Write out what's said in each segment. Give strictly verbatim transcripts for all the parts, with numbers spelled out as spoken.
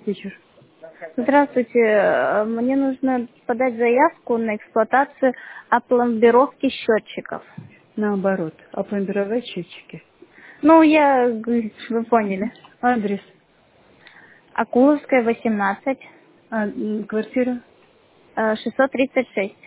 вечер. Здравствуйте. Э, Мне нужно подать заявку на эксплуатацию опломбировки счетчиков. Наоборот, опломбировать счетчики. Ну, я, г- вы поняли. Адрес. Акуловская, восемнадцать, А, м, квартира. э, шестьсот тридцать шесть.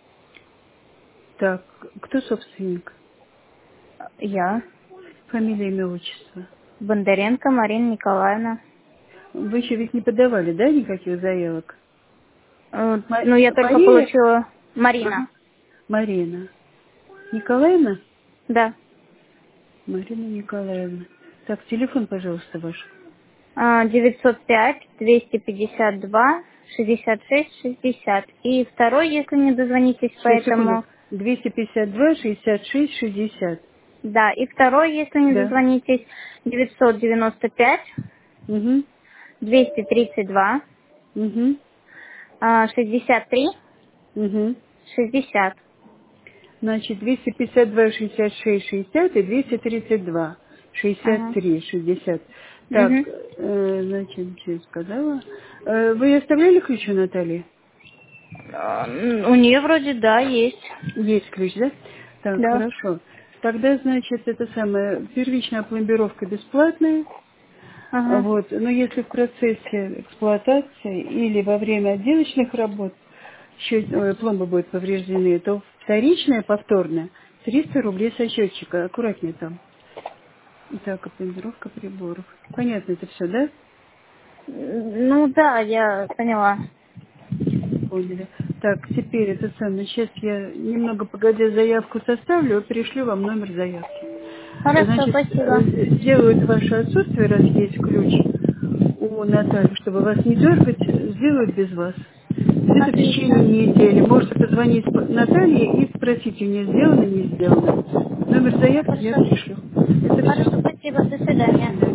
Так, кто собственник? Я. Фамилия, имя, отчество. Бондаренко Марина Николаевна. Вы еще ведь не подавали, да, никаких заявок? Э, Ма- Ну, я только Мария? получила... Марина. Ага. Марина. Николаевна? Да. Марина Николаевна. Так, телефон, пожалуйста, ваш. А, девятьсот пять двести пятьдесят два шестьдесят шесть шестьдесят. И второй, если не дозвонитесь по Сейчас, секунду. этому... двести пятьдесят два шестьдесят шесть шестьдесят. Да, и второй, если не Да. дозвонитесь, девятьсот девяносто пять Угу. двести тридцать два Угу. а, шестьдесят три Угу. шестьдесят. Значит, двести пятьдесят два шестьдесят шесть шестьдесят и двести тридцать два шестьдесят Ага. три шестьдесят. Так, Угу. э, значит, что я сказала? Э, вы оставляли ключ у Натальи? А, м, У нее вроде да, есть. Есть ключ, да? Так, Да. хорошо. Тогда, значит, это самое, первичная пломбировка бесплатная. Ага. Вот. Но если в процессе эксплуатации или во время отделочных работ счет- ой, пломбы будут повреждены, то вторичная, повторная, триста рублей со счетчика. Аккуратнее там. Так, опломбировка приборов. Понятно это все, да? Ну да, я поняла. Поняли. Так, теперь это самое. Сейчас я немного погодя заявку составлю, пришлю вам номер заявки. Хорошо, Значит, спасибо. э, сделают ваше отсутствие, раз есть ключ у Натальи, чтобы вас не дергать, сделают без вас. Где-то в Отлично. течение недели. Можете позвонить по- Наталье и спросить у нее, сделано, не сделано. Номер заявки я Хорошо. пришлю. Это все. Хорошо, спасибо. До До свидания. свидания.